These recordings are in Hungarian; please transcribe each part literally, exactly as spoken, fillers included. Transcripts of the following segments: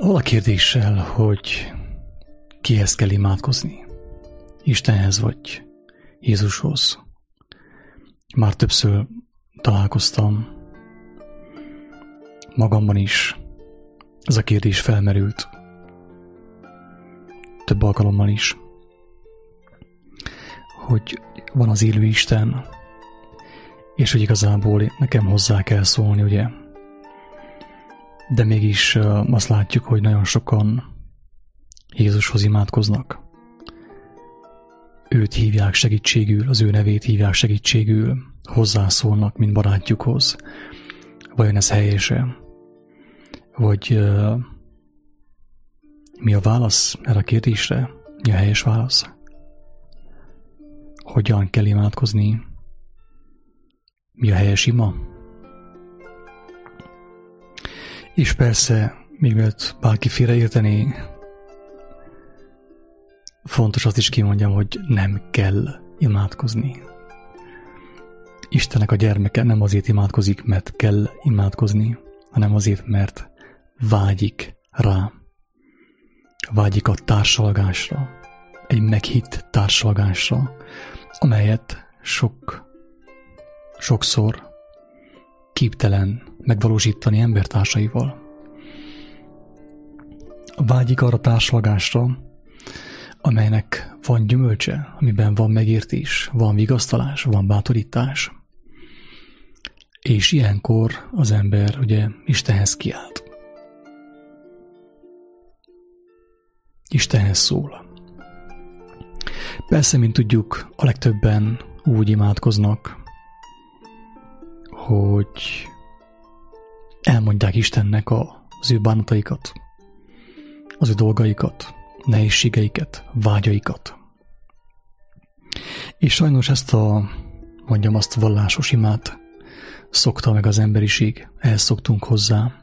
Avval a kérdéssel, hogy kihez kell imádkozni, Istenhez vagy Jézushoz. Már többször találkoztam, magamban is ez a kérdés felmerült, több alkalommal is, hogy van az élő Isten, és hogy igazából nekem hozzá kell szólni, ugye? De mégis azt látjuk, hogy nagyon sokan Jézushoz imádkoznak. Őt hívják segítségül, az ő nevét hívják segítségül, hozzászólnak, mint barátjukhoz. Vajon ez helyese? Vagy uh, mi a válasz erre a kérdésre? Mi a helyes válasz? Hogyan kell imádkozni? Mi a helyes ima? És persze, még mielőtt bárki félreértené, fontos azt is kimondjam, hogy nem kell imádkozni. Istennek a gyermeke nem azért imádkozik, mert kell imádkozni, hanem azért, mert vágyik rá. Vágyik a társalgásra, egy meghitt társalgásra, amelyet sok, sokszor képtelen megvalósítani embertársaival. Vágyik arra társalgásra, amelynek van gyümölcse, amiben van megértés, van vigasztalás, van bátorítás. És ilyenkor az ember ugye Istenhez kiált. Istenhez szól. Persze, mint tudjuk, a legtöbben úgy imádkoznak, hogy elmondják Istennek az ő bánataikat, az ő dolgaikat, nehézségeiket, vágyaikat. És sajnos ezt a, mondjam azt, vallásos imát szokta meg az emberiség, ehhez szoktunk hozzá,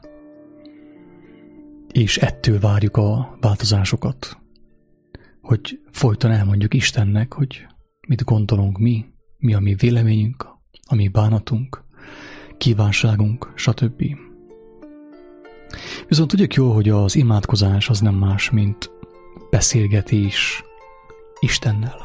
és ettől várjuk a változásokat, hogy folyton elmondjuk Istennek, hogy mit gondolunk mi, mi a mi véleményünk, a mi bánatunk, kívánságunk, stb. Viszont tudjuk jól, hogy az imádkozás az nem más, mint beszélgetés Istennel.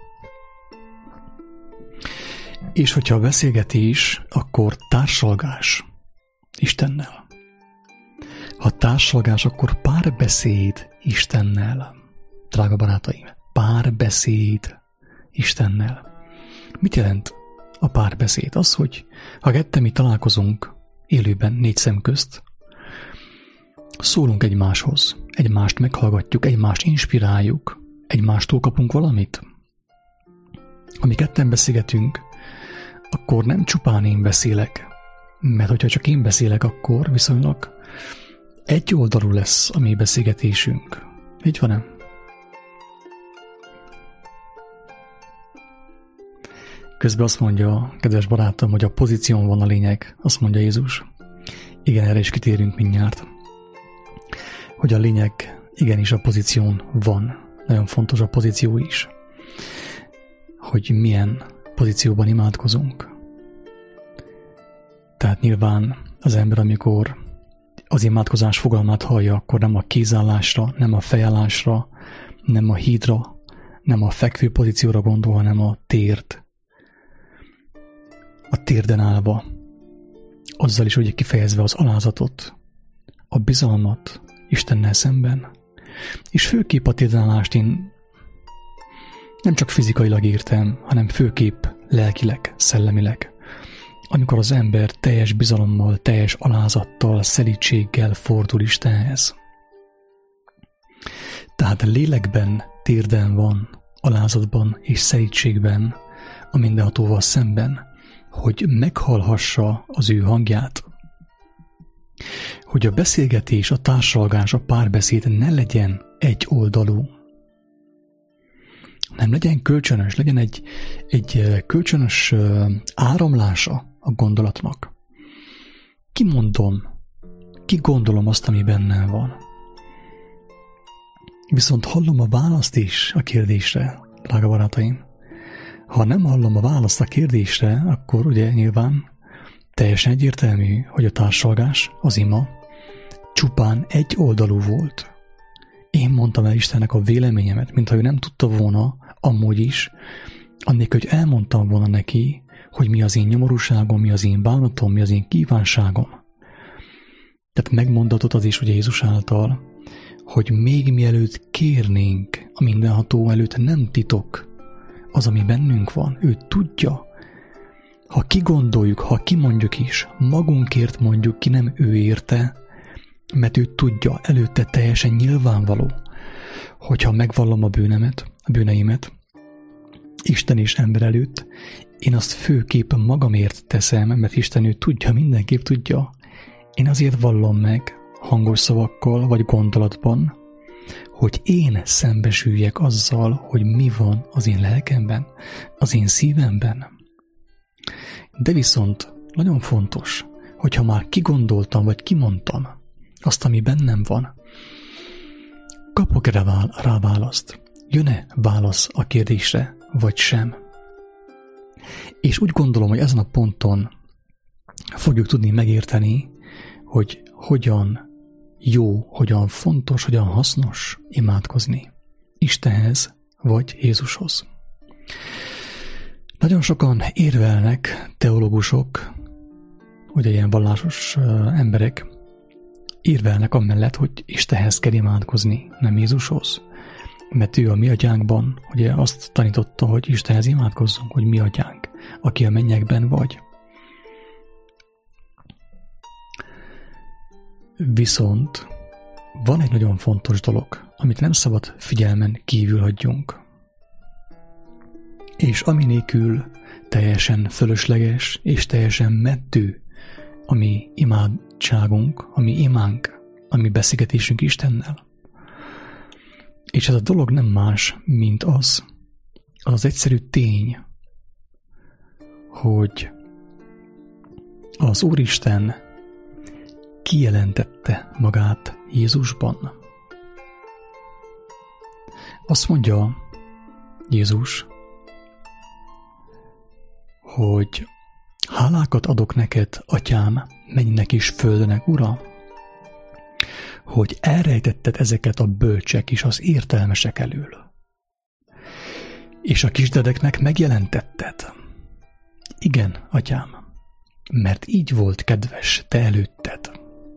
És hogyha beszélgetés, akkor társalgás Istennel. Ha társalgás, akkor párbeszéd Istennel. Drága barátaim, párbeszéd Istennel. Mit jelent a párbeszéd? Az, hogy ha ketten mi találkozunk élőben négy szem közt, szólunk egymáshoz, egymást meghallgatjuk, egymást inspiráljuk, egymástól kapunk valamit. Ha mi ketten beszélgetünk, akkor nem csupán én beszélek, mert hogyha csak én beszélek, akkor viszonylag egy oldalú lesz a mi beszélgetésünk. Így van-e? Közben azt mondja, kedves barátom, hogy a pozíción van a lényeg, azt mondja Jézus. Igen, erre is kitérünk mindjárt. Hogy a lényeg igenis a pozíción van. Nagyon fontos a pozíció is. Hogy milyen pozícióban imádkozunk. Tehát nyilván az ember, amikor az imádkozás fogalmát hallja, akkor nem a kézállásra, nem a fejállásra, nem a hídra, nem a fekvő pozícióra gondol, hanem a térd. A térden állva, azzal is ugye kifejezve az alázatot, a bizalmat Istennel szemben, és főképp a térdenállást én nem csak fizikailag értem, hanem főképp lelkileg, szellemileg, amikor az ember teljes bizalommal, teljes alázattal, szelídséggel fordul Istenhez. Tehát lélekben, térden van, alázatban és szelídségben a mindenhatóval szemben, hogy meghallhassa az ő hangját. Hogy a beszélgetés, a társalgás, a párbeszéd ne legyen egyoldalú. Nem legyen kölcsönös, legyen egy, egy kölcsönös áramlása a gondolatnak. Kimondom, kigondolom azt, ami bennem van. Viszont hallom a választ is a kérdésre, drága barátaim. Ha nem hallom a választ a kérdésre, akkor ugye nyilván teljesen egyértelmű, hogy a társalgás, az ima csupán egy oldalú volt. Én mondtam el Istennek a véleményemet, mintha ő nem tudta volna, amúgy is, annélkül, hogy elmondtam volna neki, hogy mi az én nyomorúságom, mi az én bánatom, mi az én kívánságom. Tehát megmondatott az is ugye Jézus által, hogy még mielőtt kérnénk a mindenható előtt, nem titok az, ami bennünk van. Ő tudja. Ha kigondoljuk, ha kimondjuk is, magunkért mondjuk ki, nem ő érte, mert ő tudja, előtte teljesen nyilvánvaló, hogyha megvallom a bűnemet, a bűneimet, Isten és ember előtt, én azt főképp magamért teszem, mert Isten ő tudja, mindenképp tudja. Én azért vallom meg, hangos szavakkal vagy gondolatban, hogy én szembesüljek azzal, hogy mi van az én lelkemben, az én szívemben. De viszont nagyon fontos, hogyha már kigondoltam vagy kimondtam azt, ami bennem van, kapok rá választ. Jön-e válasz a kérdésre, vagy sem? És úgy gondolom, hogy ezen a ponton fogjuk tudni megérteni, hogy hogyan jó, hogyan fontos, hogyan hasznos imádkozni Istenhez vagy Jézushoz. Nagyon sokan érvelnek, teológusok, ugye ilyen vallásos emberek, érvelnek amellett, hogy Istenhez kell imádkozni, nem Jézushoz. Mert ő a mi atyánkban, ugye azt tanította, hogy Istenhez imádkozzunk, hogy mi atyánk, aki a mennyekben vagy. Viszont van egy nagyon fontos dolog, amit nem szabad figyelmen kívül hagyjunk. És ami nélkül teljesen fölösleges és teljesen meddő a mi imádságunk, a mi imánk, a mi beszélgetésünk Istennel. És ez a dolog nem más, mint az, az, az egyszerű tény, hogy az Úristen kijelentette magát Jézusban. Azt mondja Jézus, hogy hálákat adok neked, atyám, mennynek és földnek, Ura, hogy elrejtetted ezeket a bölcsek és az értelmesek elől. És a kisdedeknek megjelentetted. Igen, atyám, mert így volt kedves te előtted.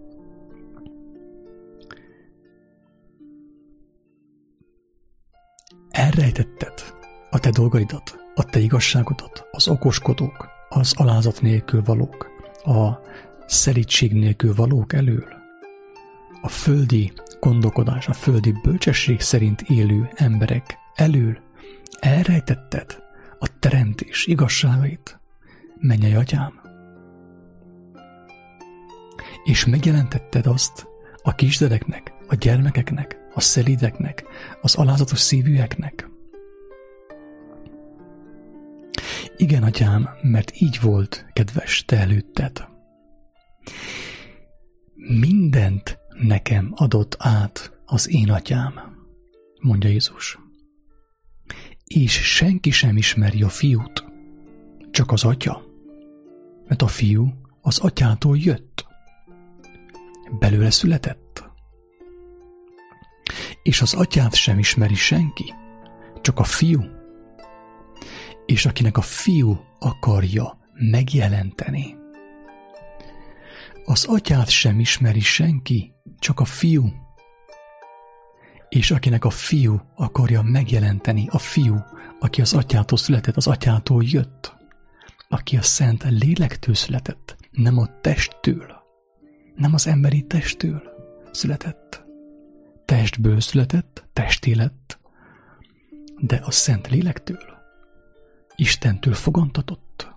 Elrejtetted a te dolgaidat, a te igazságodat, az okoskodók, az alázat nélkül valók, a szelídség nélkül valók elől. A földi gondolkodás, a földi bölcsesség szerint élő emberek elől elrejtetted a teremtés igazságait, mennyei atyám. És megjelentetted azt a kisdedeknek, a gyermekeknek, a szelídeknek, az alázatos szívűeknek. Igen, atyám, mert így volt kedves te előtted. Mindent nekem adott át az én atyám, mondja Jézus. És senki sem ismeri a fiút, csak az atya, mert a fiú az atyától jött, belőle született. És az atyát sem ismeri senki, csak a fiú, és akinek a fiú akarja megjelenteni. Az atyát sem ismeri senki, csak a fiú, és akinek a fiú akarja megjelenteni, a fiú, aki az atyától született, az atyától jött, aki a szent lélektől született, nem a testtől, nem az emberi testtől született. Testből született, testé lett, de a szent lélektől, Istentől fogantatott.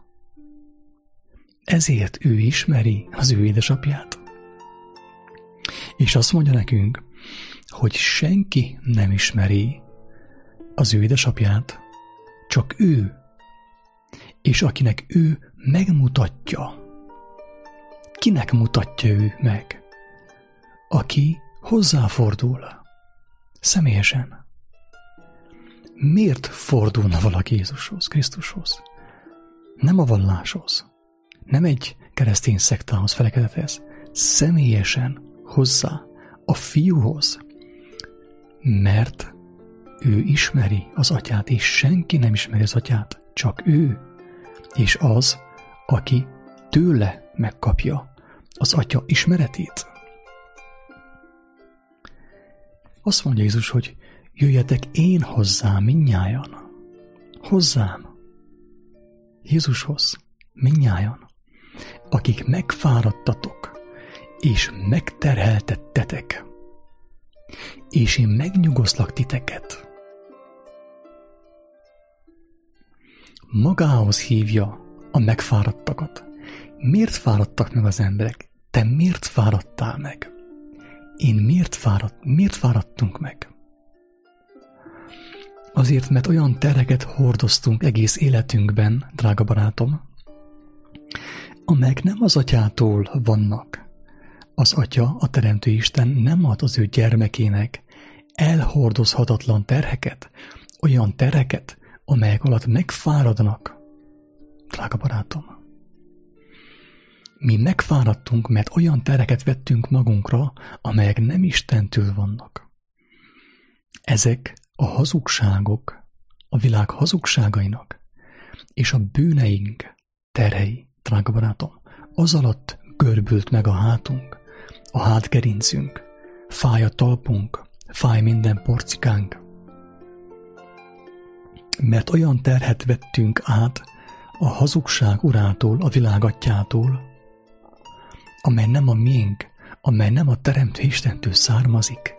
Ezért ő ismeri az ő édesapját. És azt mondja nekünk, hogy senki nem ismeri az ő édesapját, csak ő, és akinek ő megmutatja. Kinek mutatja ő meg? Aki hozzáfordul, személyesen. Miért fordulna valaki Jézushoz, Krisztushoz? Nem a valláshoz, nem egy keresztény szektához, felekedethez. Személyesen hozzá a fiúhoz, mert ő ismeri az atyát, és senki nem ismeri az atyát, csak ő, és az, aki tőle megkapja az atya ismeretét. Azt mondja Jézus, hogy jöjjetek én hozzám mindnyájan. Hozzám. Jézushoz. Mindnyájan. Akik megfáradtatok, és megterheltettetek, és én megnyugoszlak titeket. Magához hívja a megfáradtakat. Miért fáradtak meg az emberek? Te miért fáradtál meg? Én miért fáradt, miért fáradtunk meg? Azért, mert olyan terheket hordoztunk egész életünkben, drága barátom, amelyek nem az atyától vannak. Az atya, a teremtő Isten nem ad az ő gyermekének elhordozhatatlan terheket, olyan terheket, amelyek alatt megfáradnak. Drága barátom, mi megfáradtunk, mert olyan terheket vettünk magunkra, amelyek nem Istentől vannak. Ezek a hazugságok, a világ hazugságainak, és a bűneink terhei, drága barátom, az alatt görbült meg a hátunk, a hátgerincünk, fáj a talpunk, fáj minden porcikánk. Mert olyan terhet vettünk át a hazugság urától, a világ atyától, amely nem a miénk, amely nem a teremtő Istentől származik.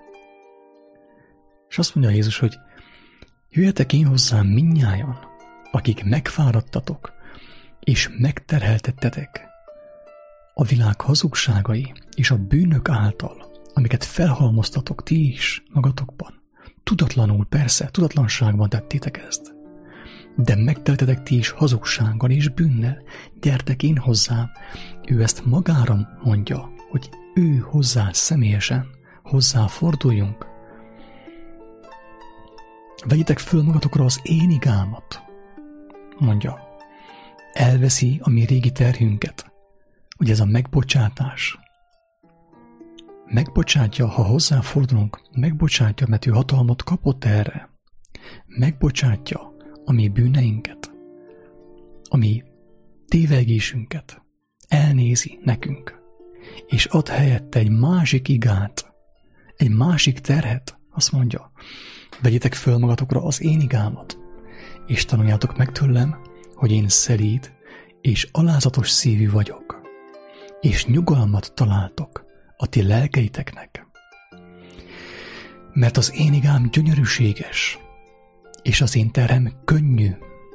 És azt mondja Jézus, hogy jöjjetek én hozzám mindnyájan, akik megfáradtatok, és megterheltettetek a világ hazugságai és a bűnök által, amiket felhalmoztatok ti is magatokban. Tudatlanul, persze, tudatlanságban tettétek ezt. De megteltetek ti is hazugsággal és bűnnel. Gyertek én hozzám. Ő ezt magára mondja, hogy ő hozzá személyesen, hozzá forduljunk. Vegyetek föl magatokra az én igámat, mondja. Elveszi a mi régi terhünket. Ugye ez a megbocsátás. Megbocsátja, ha hozzáfordulunk, megbocsátja, mert ő hatalmat kapott erre. Megbocsátja a mi bűneinket, a mi tévegésünket, elnézi nekünk, és ad helyette egy másik igát, egy másik terhet, azt mondja, vegyétek föl magatokra az én igámat, és tanuljátok meg tőlem, hogy én szelíd és alázatos szívű vagyok, és nyugalmat találtok a ti lelkeiteknek. Mert az én igám gyönyörűséges, és az én terhem könnyű.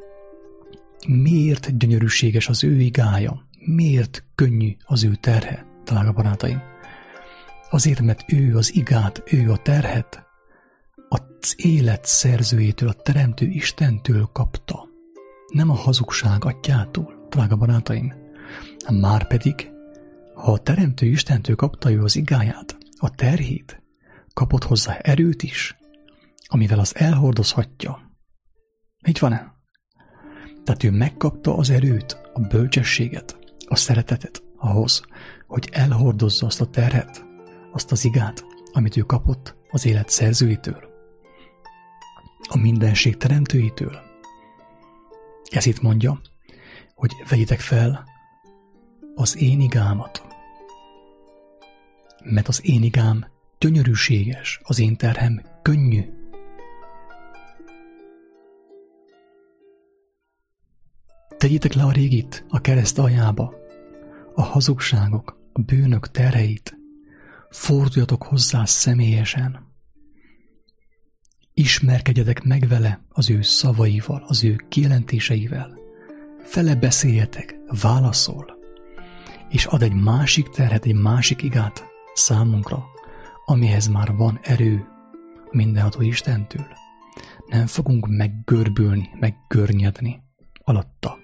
Miért gyönyörűséges az ő igája? Miért könnyű az ő terhe, drága barátaim? Azért, mert ő az igát, ő a terhet az élet szerzőjétől, a teremtő Istentől kapta. Nem a hazugság atyától, drága barátaim. Márpedig, ha a teremtő Istentől kapta ő az igáját, a terhét, kapott hozzá erőt is, amivel az elhordozhatja. Így van-e? Tehát ő megkapta az erőt, a bölcsességet, a szeretetet ahhoz, hogy elhordozza azt a terhet, azt az igát, amit ő kapott az élet szerzőitől, a mindenség teremtőitől. Ez itt mondja, hogy vegyétek fel az én igámat, mert az én igám gyönyörűséges, az én terhem könnyű. Tegyétek le a régit a kereszt aljába, a hazugságok, a bűnök terheit, forduljatok hozzá személyesen. Ismerkedjetek meg vele az ő szavaival, az ő kijelentéseivel. Fele beszéljetek, válaszol, és ad egy másik terhet, egy másik igát számunkra, amihez már van erő a mindenható Istentől. Nem fogunk meggörbülni, meggörnyedni alatta.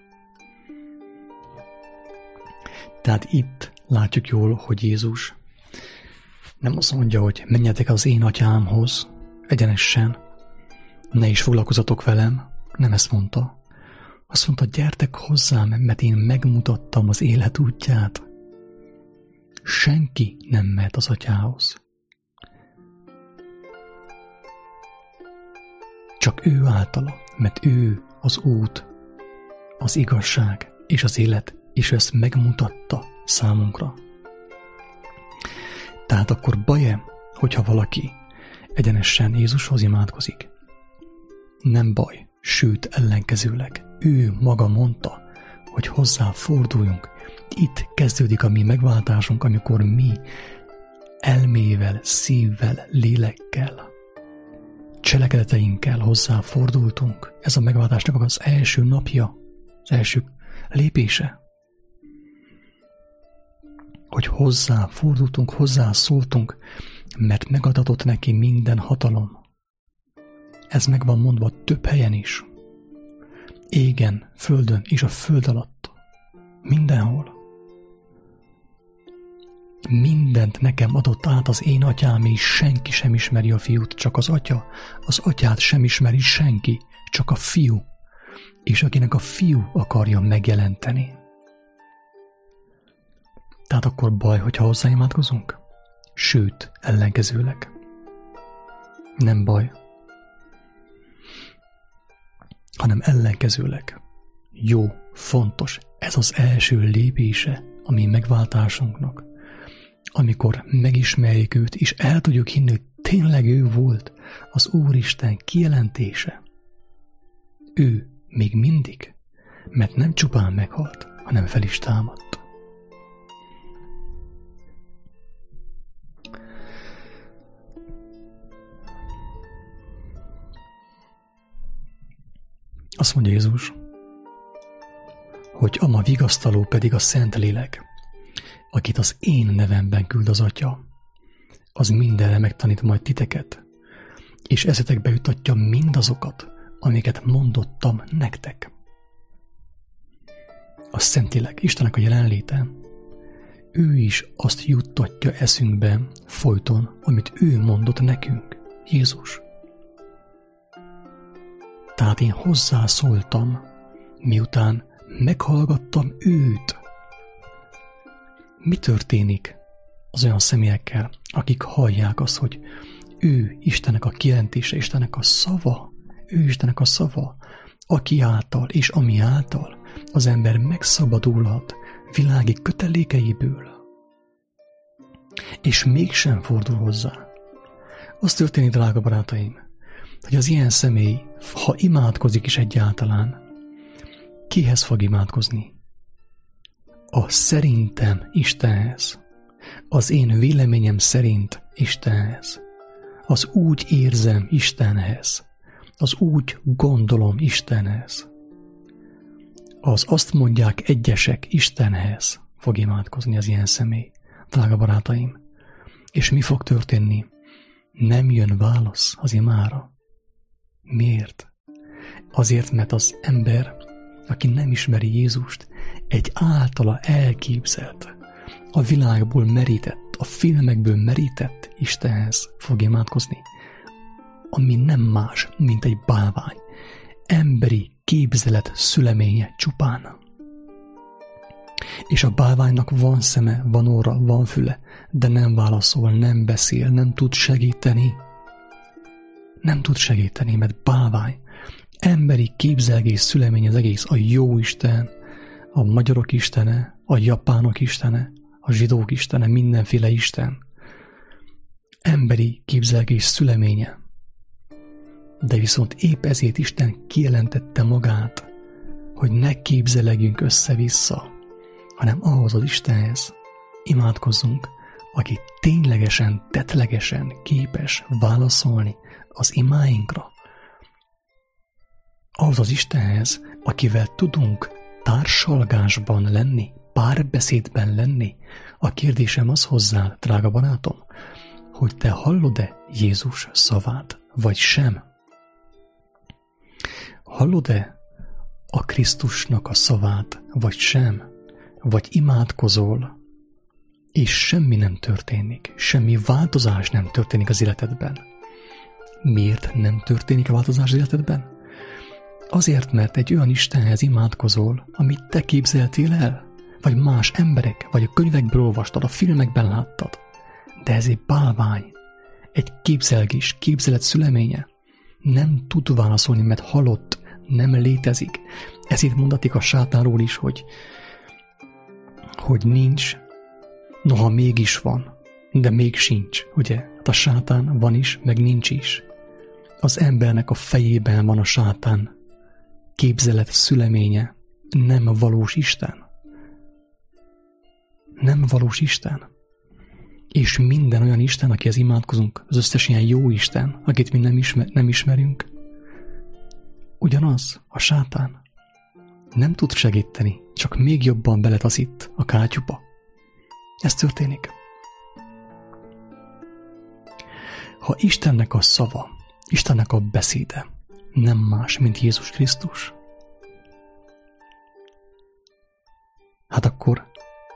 Tehát itt látjuk jól, hogy Jézus nem azt mondja, hogy menjetek az én atyámhoz egyenesen, ne is foglalkozatok velem, nem ezt mondta. Azt mondta, gyertek hozzám, mert én megmutattam az élet útját. senki nem mehet az Atyához. Csak ő általa, mert ő az út, az igazság és az élet, és ezt megmutatta számunkra. Tehát akkor baj-e, hogyha valaki egyenesen Jézushoz imádkozik? Nem baj, sőt ellenkezőleg. Ő maga mondta, hogy hozzá forduljunk. Itt kezdődik a mi megváltásunk, amikor mi elmével, szívvel, lélekkel, cselekedeteinkkel hozzá fordultunk. Ez a megváltásnak az első napja, az első lépése. Hogy hozzá fordultunk, hozzá szóltunk, mert megadatott neki minden hatalom. Ez meg van mondva több helyen is. Égen, földön és a föld alatt. Mindenhol. Mindent nekem adott át az én atyám, és senki sem ismeri a fiút, csak az atya. Az atyát sem ismeri senki, csak a fiú. És akinek a fiú akarja megjelenteni. Tehát akkor baj, hogyha hozzáimádkozunk? Sőt, ellenkezőleg. Nem baj, hanem ellenkezőleg. Jó, fontos, ez az első lépése a mi megváltásunknak. Amikor megismerjük őt, és el tudjuk hinni, hogy tényleg ő volt az Úristen kijelentése. Ő még mindig, mert nem csupán meghalt, hanem fel is támadt. Azt mondja Jézus, hogy a ma vigasztaló pedig a Szentlélek, akit az én nevemben küld az Atya, az mindenre megtanít majd titeket, és eszetekbe jutatja mindazokat, amiket mondottam nektek. A Szentlélek, Istennek a jelenléte, ő is azt juttatja eszünkbe folyton, amit ő mondott nekünk, Jézus. Tehát én hozzászóltam, miután meghallgattam őt. Mi történik az olyan személyekkel, akik hallják azt, hogy ő Istennek a kijelentése, Istennek a szava, ő Istennek a szava, aki által és ami által az ember megszabadulhat világi kötelékeiből, és mégsem fordul hozzá. Az történik, drága barátaim, hogy az ilyen személy, ha imádkozik is egyáltalán, kihez fog imádkozni? A szerintem Istenhez. Az én véleményem szerint Istenhez. Az úgy érzem Istenhez. Az úgy gondolom Istenhez. Az azt mondják egyesek Istenhez fog imádkozni az ilyen személy. Drága barátaim, és mi fog történni? Nem jön válasz az imára. Miért? Azért, mert az ember, aki nem ismeri Jézust, egy általa elképzelt, a világból merített, a filmekből merített Istenhez fog imádkozni, ami nem más, mint egy bálvány, emberi képzelet szüleménye csupán. És a bálványnak van szeme, van orra, van füle, de nem válaszol, nem beszél, nem tud segíteni. Nem tud segíteni, mert bálvány. Emberi képzelgés szülemény az egész, a jó Isten, a magyarok istene, a japánok istene, a zsidók istene, mindenféle isten. Emberi képzelgés szüleménye. De viszont épp ezért Isten kijelentette magát, hogy ne képzelegjünk össze-vissza, hanem ahhoz az Istenhez imádkozzunk, aki ténylegesen, tettlegesen képes válaszolni az imáinkra. Ahhoz az Istenhez, akivel tudunk társalgásban lenni, párbeszédben lenni. A kérdésem az hozzá, drága barátom, hogy te hallod-e Jézus szavát, vagy sem? Hallod-e a Krisztusnak a szavát, vagy sem? Vagy imádkozol, és semmi nem történik, semmi változás nem történik az életedben. Miért nem történik a változás az életedben? Azért, mert egy olyan Istenhez imádkozol, amit te képzeltél el. vagy más emberek, vagy a könyvekből olvastad, a filmekben láttad. De ez egy bálvány, egy képzelgés, képzelet szüleménye. Nem tud válaszolni, mert halott, nem létezik. Ezért mondatik a sátánról is, hogy, hogy nincs, noha mégis van, de még sincs, ugye? Hát a sátán van is, meg nincs is. Az embernek a fejében van a sátán képzelet szüleménye, nem valós Isten. Nem valós Isten. És minden olyan Isten, akihez imádkozunk, az összes ilyen jó Isten, akit mi nem, ismer, nem ismerünk, ugyanaz, a sátán. Nem tud segíteni, csak még jobban beletaszít a kátyúba. Ez történik. Ha Istennek a szava, Istennek a beszéde nem más, mint Jézus Krisztus, hát akkor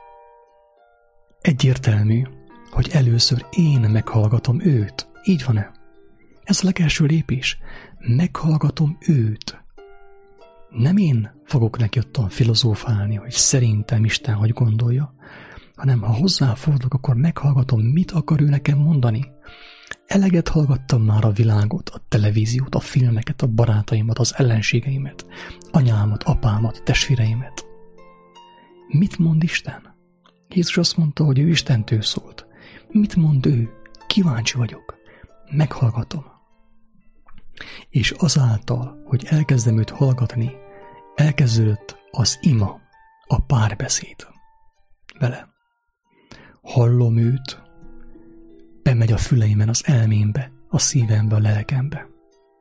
egyértelmű, hogy először én meghallgatom őt. Így van-e? Ez a legelső lépés. Meghallgatom őt. Nem én fogok neki ottan filozófálni, hogy szerintem Isten hogy gondolja, hanem ha hozzáfordulok, akkor meghallgatom, mit akar ő nekem mondani. Eleget hallgattam már a világot, a televíziót, a filmeket, a barátaimat, az ellenségeimet, anyámat, apámat, testvéreimet. Mit mond Isten? Jézus azt mondta, hogy ő Istentől szólt. Mit mond ő? Kíváncsi vagyok. Meghallgatom. És azáltal, hogy elkezdem őt hallgatni, elkezdődött az ima, a párbeszéd vele. Hallom őt, bemegy a füleimen, az elmémbe, a szívembe, a lelkembe.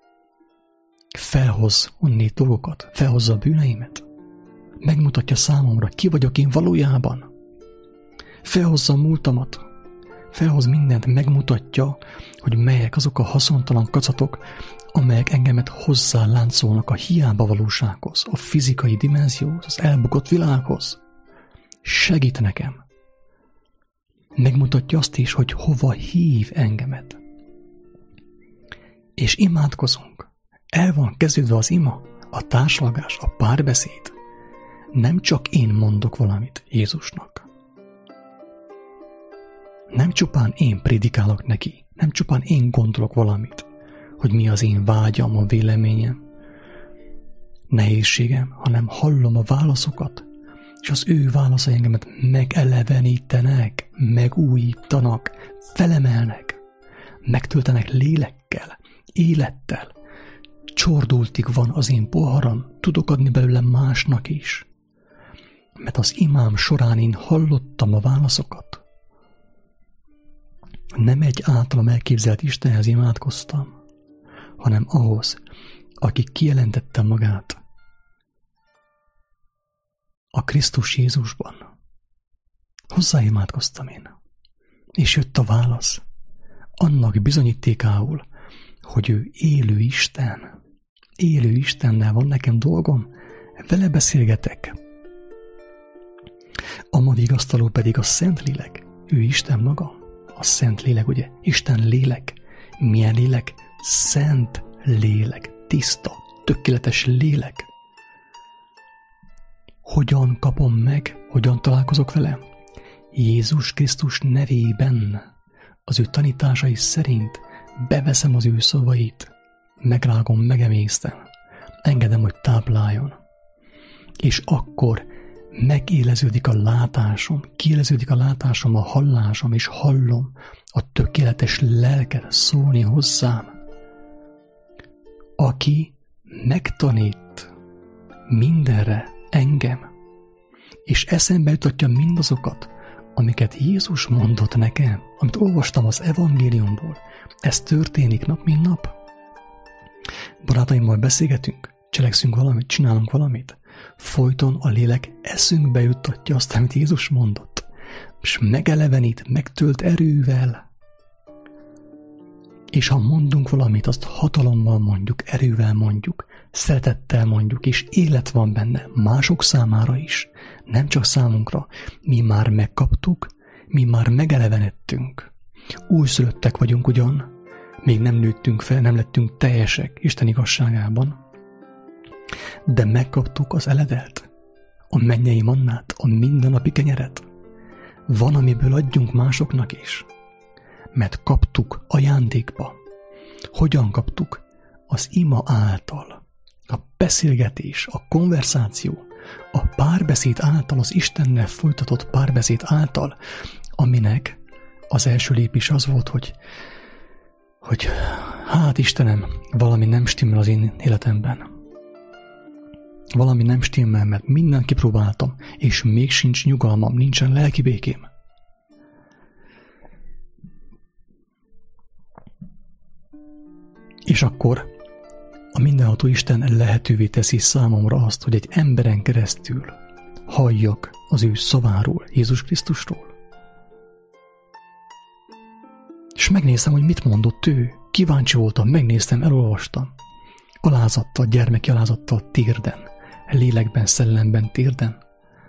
Felhoz onnét dolgokat, felhozza a bűneimet. Megmutatja számomra, ki vagyok én valójában. Felhozza a múltamat. Felhoz mindent, megmutatja, hogy melyek azok a haszontalan kacatok, amelyek engemet hozzá láncolnak a hiába valósághoz, a fizikai dimenzióhoz, az elbukott világhoz. Segít nekem. Megmutatja azt is, hogy hova hív engemet. És imádkozunk. El van kezdődve az ima, a társalgás, a párbeszéd. Nem csak én mondok valamit Jézusnak. Nem csupán én prédikálok neki, nem csupán én gondolok valamit, hogy mi az én vágyam, a véleményem, nehézségem, hanem hallom a válaszokat, és az ő válaszai engemet megelevenítenek, megújítanak, felemelnek, megtöltenek lélekkel, élettel. Csordultig van az én poharam, tudok adni belőle másnak is. Mert az imám során én hallottam a válaszokat. Nem egy általam elképzelt Istenhez imádkoztam, hanem ahhoz, aki kijelentette magát a Krisztus Jézusban. Hozzá imádkoztam én. És jött a válasz. Annak bizonyítékául, hogy ő élő Isten. Élő Istennel van nekem dolgom, vele beszélgetek. A ma vigasztaló pedig a Szentlélek. Ő Isten maga. A Szent Lélek, ugye? Isten lélek. Milyen lélek? Szent lélek. Tiszta, tökéletes lélek. Hogyan kapom meg? Hogyan találkozok vele? Jézus Krisztus nevében, az ő tanításai szerint beveszem az ő szavait, megrágom, megemésztem, engedem, hogy tápláljon. És akkor megéleződik a látásom, kiéleződik a látásom, a hallásom, és hallom a tökéletes lelket szólni hozzám, aki megtanít mindenre engem, és eszembe jutatja mindazokat, amiket Jézus mondott nekem, amit olvastam az evangéliumból. Ez történik nap, mint nap. Barátaimmal beszélgetünk, cselekszünk valamit, csinálunk valamit. Folyton a lélek eszünkbe juttatja azt, amit Jézus mondott, és megelevenít, megtölt erővel. És ha mondunk valamit, azt hatalommal mondjuk, erővel mondjuk, szeretettel mondjuk, és élet van benne mások számára is, nem csak számunkra. Mi már megkaptuk, mi már megelevenedtünk. Újszülöttek vagyunk ugyan, még nem nőttünk fel, nem lettünk teljesek Isten igazságában, de megkaptuk az eledelt, a mennyei mannát, a mindennapi kenyeret. Van, amiből adjunk másoknak is, mert kaptuk ajándékba. Hogyan kaptuk? Az ima által, a beszélgetés, a konverzáció, a párbeszéd által, az Istennel folytatott párbeszéd által, aminek az első lépés az volt, hogy, hogy hát Istenem, valami nem stimmel az én életemben. Valami nem stimmel, mert mindent kipróbáltam, és még sincs nyugalmam, nincsen lelki békém. És akkor a mindenható Isten lehetővé teszi számomra azt, hogy egy emberen keresztül halljak az ő szaváról, Jézus Krisztusról. És megnéztem, hogy mit mondott ő. Kíváncsi voltam, megnéztem, elolvastam. Alázattal, gyermeki alázattal térden, lélekben, szellemben térden.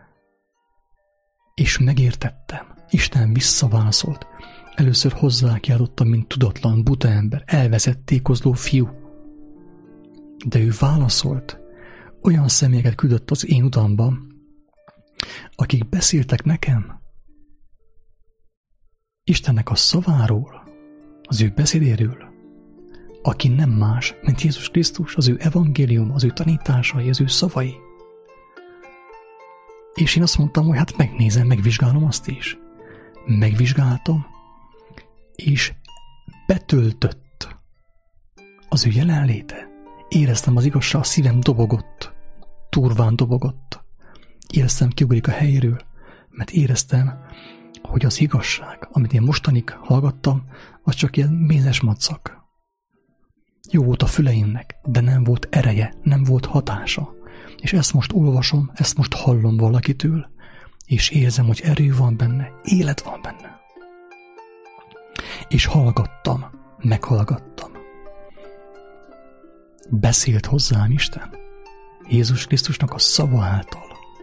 És megértettem. Isten visszaválaszolt. Először hozzá kiáltottam, mint tudatlan, buta ember, elveszett tékozló fiú. De ő válaszolt. Olyan személyeket küldött az én utamban, akik beszéltek nekem Istennek a szaváról, az ő beszédéről, aki nem más, mint Jézus Krisztus, az ő evangélium, az ő tanításai, az ő szavai. És én azt mondtam, hogy hát megnézem, megvizsgálom azt is. Megvizsgáltam, és betöltött az ő jelenléte. Éreztem az igazság, a szívem dobogott, turván dobogott. Éreztem, kiugrik a helyéről, mert éreztem, hogy az igazság, amit én mostanig hallgattam, az csak ilyen mézes macak. Jó volt a füleimnek, de nem volt ereje, nem volt hatása. És ezt most olvasom, ezt most hallom valakitől, és érzem, hogy erő van benne, élet van benne. És hallgattam, meghallgattam. Beszélt hozzám Isten, Jézus Krisztusnak a szava által.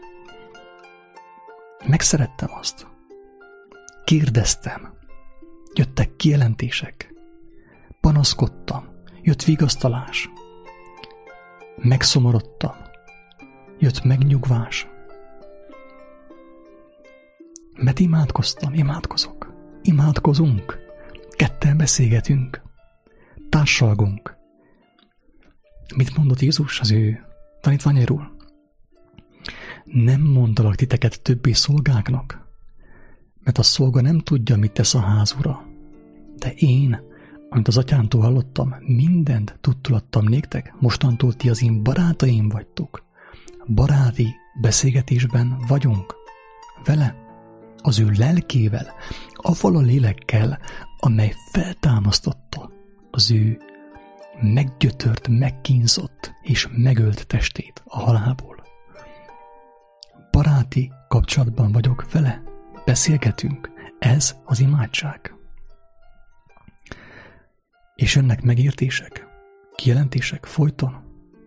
Megszerettem azt. Kérdeztem. Jöttek kijelentések. Panaszkodtam. Jött vigasztalás. Megszomorodtam. Jött megnyugvás. Mert imádkoztam, imádkozok. Imádkozunk. Ketten beszélgetünk. Társalgunk. Mit mondott Jézus az ő tanítványairól? Nem mondalak titeket többé szolgáknak, mert a szolga nem tudja, mit tesz a házura. De én, amit az atyámtól hallottam, mindent tudtul adtam néktek, mostantól ti az én barátaim vagytok. Baráti beszélgetésben vagyunk vele, az ő lelkével, avval a lélekkel, amely feltámasztotta az ő meggyötört, megkínzott és megölt testét a halálból. Baráti kapcsolatban vagyok vele, beszélgetünk, ez az imádság. És jönnek megértések, kijelentések folyton.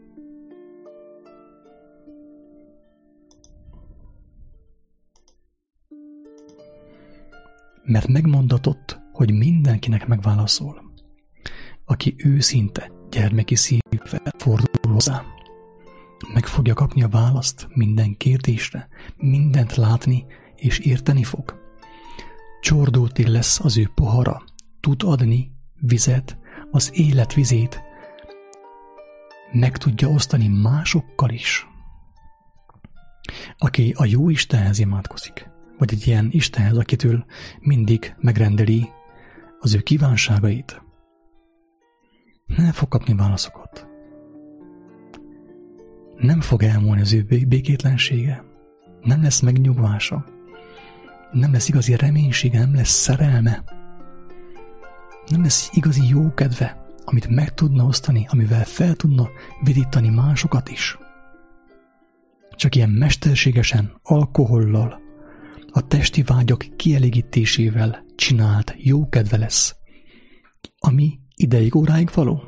Mert megmondatott, hogy mindenkinek megválaszol, aki őszinte, gyermeki szívvel fordul hozzá. Meg fogja kapni a választ minden kérdésre, mindent látni és érteni fog. Csordulti lesz az ő pohara, tud adni vizet, az élet vizét, meg tudja osztani másokkal is. Aki a jó Istenhez imádkozik, vagy egy ilyen Istenhez, akitől mindig megrendeli az ő kívánságait, nem fog kapni válaszokat. Nem fog elmúlni az ő békétlensége, nem lesz megnyugvása, nem lesz igazi reménysége, nem lesz szerelme, nem lesz igazi jókedve, amit meg tudna osztani, amivel fel tudna vidítani másokat is. Csak ilyen mesterségesen, alkohollal, a testi vágyak kielégítésével csinált jókedve lesz, ami ideig, óráig való.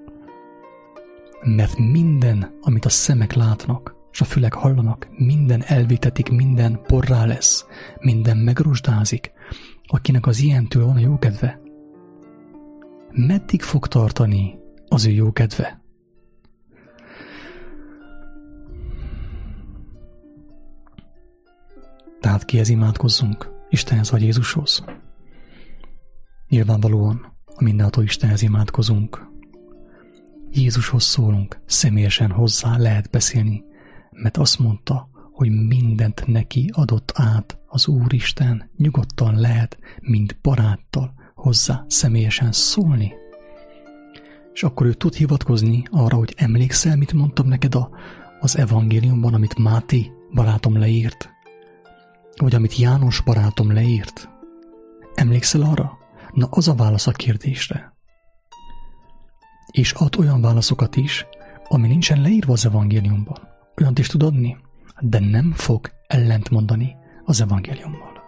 Mert minden, amit a szemek látnak, és a fülek hallanak, minden elvitetik, minden porrá lesz, minden megrosdázik, akinek az ilyentől van a jókedve. Meddig fog tartani az ő jókedve? Tehát kihez imádkozzunk? Istenhez vagy Jézushoz? Nyilvánvalóan a mindenható Istenhez imádkozunk. Jézushoz szólunk, személyesen hozzá lehet beszélni, mert azt mondta, hogy mindent neki adott át az Úristen, nyugodtan lehet, mint baráttal hozzá személyesen szólni. És akkor ő tud hivatkozni arra, hogy emlékszel, mit mondtam neked a, az evangéliumban, amit Máté barátom leírt, vagy amit János barátom leírt. Emlékszel arra? Na, az a válasz a kérdésre. És ad olyan válaszokat is, ami nincsen leírva az evangéliumban. Olyant is tud adni, de nem fog ellentmondani az evangéliummal.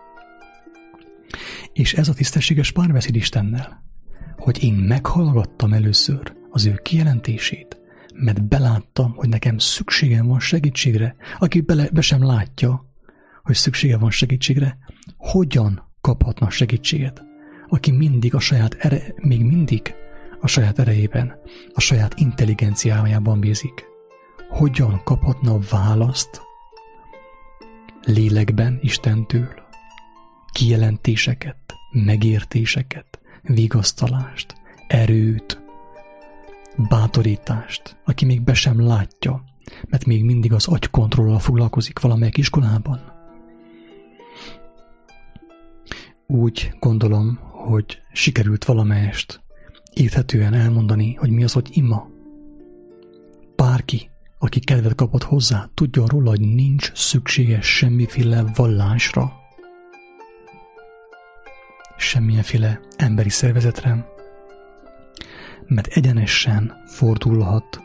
És ez a tisztességes párbeszéd Istennel, hogy én meghallgattam először az ő kijelentését, mert beláttam, hogy nekem szükségem van segítségre, aki bele, be sem látja, hogy szüksége van segítségre, hogyan kaphatna segítséget, aki mindig a saját ere, még mindig a saját erejében, a saját intelligenciájában bízik. Hogyan kaphatna választ lélekben Istentől, kijelentéseket, megértéseket, vigasztalást, erőt, bátorítást, aki még be sem látja, mert még mindig az agykontrollal foglalkozik valamelyik iskolában. Úgy gondolom, hogy sikerült valamelyest érthetően elmondani, hogy mi az, hogy ima. Bárki, aki kedvet kapott hozzá, tudjon róla, hogy nincs szüksége semmiféle vallásra, semmilyenféle emberi szervezetre, mert egyenesen fordulhat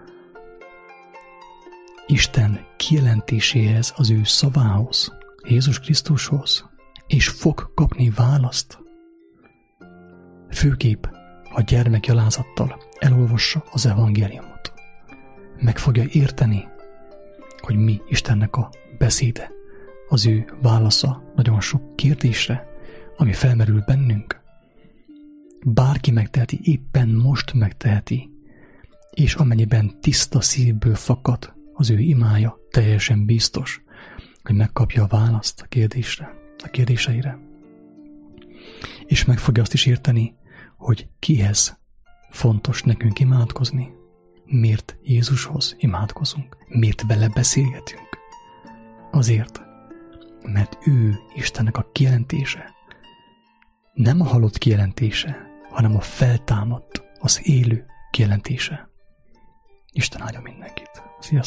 Isten kijelentéséhez, az ő szavához, Jézus Krisztushoz, és fog kapni választ. Főképp, ha gyermekgyalázattal elolvassa az evangéliumot. Meg fogja érteni, hogy mi Istennek a beszéde, az ő válasza nagyon sok kérdésre, ami felmerül bennünk. Bárki megteheti, éppen most megteheti, és amennyiben tiszta szívből fakad az ő imája, teljesen biztos, hogy megkapja a választ a kérdésre, a kérdéseire. És meg fogja azt is érteni, hogy kihez fontos nekünk imádkozni, miért Jézushoz imádkozunk, miért vele beszélgetünk. Azért, mert ő Istennek a kijelentése, nem a halott kijelentése, hanem a feltámadt, az élő kijelentése. Isten áldja mindenkit. Sziasztok!